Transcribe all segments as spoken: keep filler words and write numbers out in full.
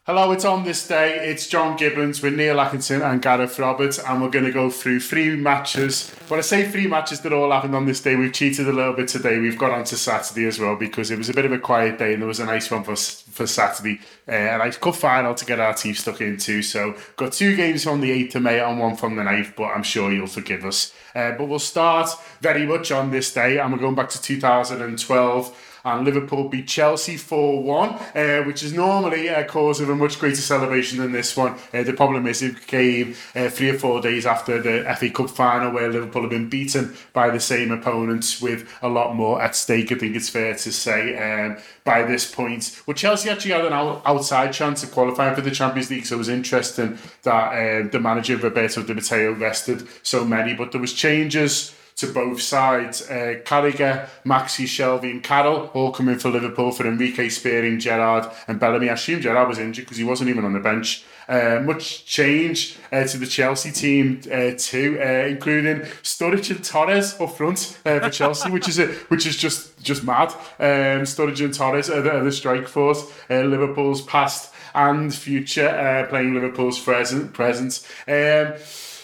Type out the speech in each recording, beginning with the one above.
Hello, it's On This Day. It's John Gibbons with Neil Atkinson and Gareth Roberts, and we're going to go through three matches. When I say three matches that all happened on this day, we've cheated a little bit today. We've got on to Saturday as well because it was a bit of a quiet day and there was a nice one for for Saturday. Uh, a nice cup final to get our teeth stuck into. So, got two games from the eighth of May and one from the ninth, but I'm sure you'll forgive us. Uh, but we'll start very much on this day, and we're going back to two thousand twelve. And Liverpool beat Chelsea four one, uh, which is normally a cause of a much greater celebration than this one. Uh, the problem is it came uh, three or four days after the F A Cup final, where Liverpool have been beaten by the same opponents with a lot more at stake, I think it's fair to say, um, by this point. Well, Chelsea actually had an out- outside chance of qualifying for the Champions League, so it was interesting that uh, the manager, Roberto Di Matteo, rested so many, but there was changes to both sides. Uh, Carragher, Maxi, Shelvey and Carroll all come in for Liverpool for Enrique, Spearing, Gerrard and Bellamy. I assume Gerrard was injured because he wasn't even on the bench. Uh, much change uh, to the Chelsea team uh, too, uh, including Sturridge and Torres up front uh, for Chelsea, which is a, which is just just mad. Um, Sturridge and Torres are the, are the strike force. Uh, Liverpool's past and future, uh, playing Liverpool's present. present. Um,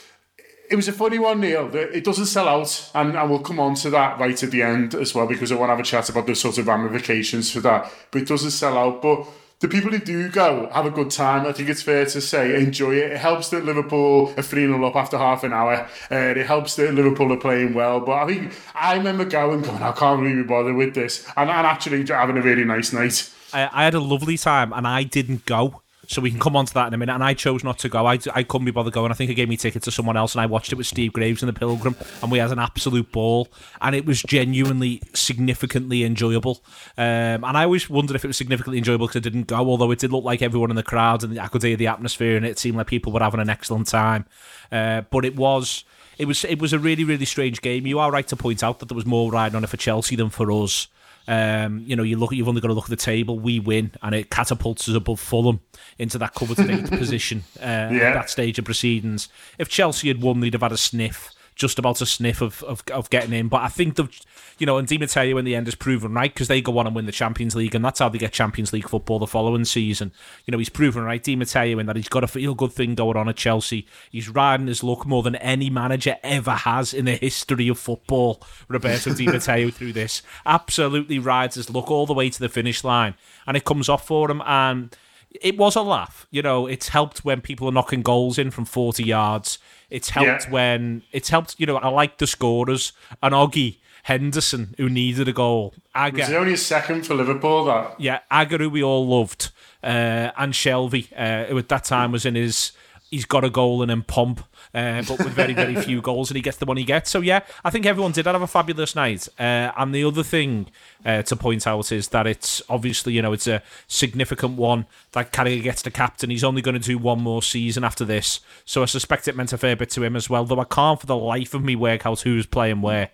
It was a funny one, Neil. It doesn't sell out, and, and we'll come on to that right at the end as well, because I want to have a chat about the sort of ramifications for that. But it doesn't sell out. But the people who do go have a good time. I think it's fair to say enjoy it. It helps that Liverpool are three nil up after half an hour. Uh, it helps that Liverpool are playing well. But I think I remember going, going I can't really be bothered with this, and, and actually having a really nice night. I, I had a lovely time, and I didn't go. So we can come on to that in a minute. And I chose not to go. I, I couldn't be bothered going. I think I gave me tickets to someone else and I watched it with Steve Graves and the Pilgrim and we had an absolute ball. And it was genuinely, significantly enjoyable. Um, and I always wondered if it was significantly enjoyable because I didn't go, although it did look like everyone in the crowd and I could hear the atmosphere and it seemed like people were having an excellent time. Uh, but it was... It was it was a really, really strange game. You are right to point out that there was more riding on it for Chelsea than for us. Um, you know, you look. You've only got to look at the table. We win, and it catapults us above Fulham into that coveted eighth position uh, yeah. at that stage of proceedings. If Chelsea had won, they'd have had a sniff, just about a sniff of of, of getting in. But I think they've, you know, and Di Matteo in the end has proven right because they go on and win the Champions League, and that's how they get Champions League football the following season. You know, he's proven right, Di Matteo, in that he's got a feel good thing going on at Chelsea. He's riding his luck more than any manager ever has in the history of football. Roberto Di Matteo through this absolutely rides his luck all the way to the finish line, and it comes off for him. And it was a laugh. You know, it's helped when people are knocking goals in from forty yards. It's helped yeah. when it's helped. You know, I like the scorers and Oggy Henderson, who needed a goal. Agger, was it only a second for Liverpool, that? Yeah, Agger, who we all loved, uh, and Shelvey, uh, who at that time was in his, he's got a goal in him pomp, uh, but with very, very few goals, and he gets the one he gets. So yeah, I think everyone did have a fabulous night. Uh, and the other thing uh, to point out is that it's obviously, you know, it's a significant one that Carragher gets the captain. He's only going to do one more season after this, so I suspect it meant a fair bit to him as well, though I can't for the life of me work out who's playing where.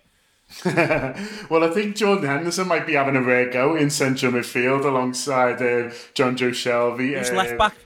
Well, I think Jordan Henderson might be having a rare go in central midfield alongside uh, John Joe Shelvey. Who's uh, left back?